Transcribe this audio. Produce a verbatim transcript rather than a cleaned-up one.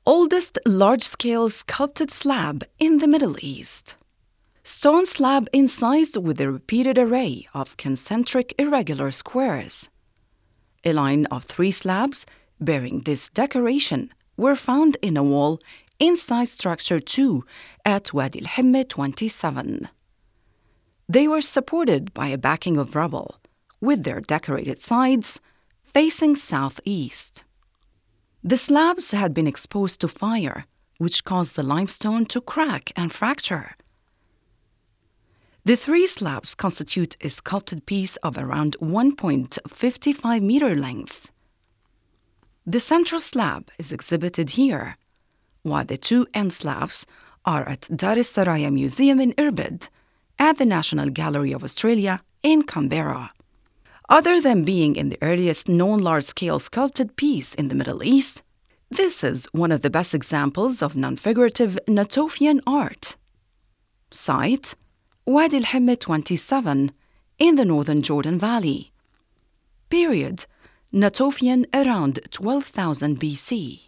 oldest large-scale sculpted slab in the Middle East. Stone slab incised with a repeated array of concentric irregular squares. A line of three slabs bearing this decoration were found in a wall inside structure two at Wadi al-Himma twenty-seven. They were supported by a backing of rubble, with their decorated sides facing southeast. The slabs had been exposed to fire, which caused the limestone to crack and fracture. The three slabs constitute a sculpted piece of around one point five five meter length. The central slab is exhibited here, while the two end slabs are at Dar es Saraya Museum in Irbid at the National Gallery of Australia in Canberra. Other than being in the earliest known large-scale sculpted piece in the Middle East, this is one of the best examples of non-figurative Natufian art. Site: Wadi al-Himma twenty-seven in the northern Jordan Valley. Period: Natufian around twelve thousand B C.